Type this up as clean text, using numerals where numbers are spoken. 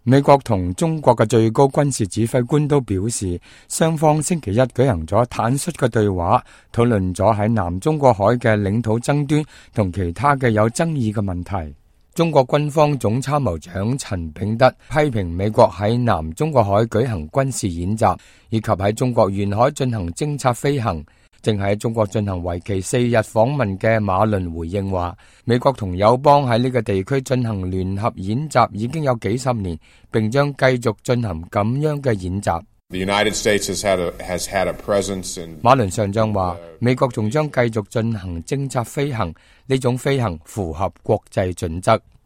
美國同中國嘅最高軍事指揮官都表示，雙方星期一舉行咗坦率嘅對話，討論咗喺南中國海嘅領土爭端同其他嘅有爭議嘅問題。中國軍方總參謀長陳炳德批評美國喺南中國海舉行軍事演習，以及喺中國沿海進行偵察飛行。正喺中國進行為期4日訪問嘅馬倫回應話，美國同友邦喺呢個地區進行聯合演習已經有幾十年，並將繼續進行咁樣嘅演習。馬倫上將話，美國仲將繼續進行偵察飛行，呢種飛行符合國際準則。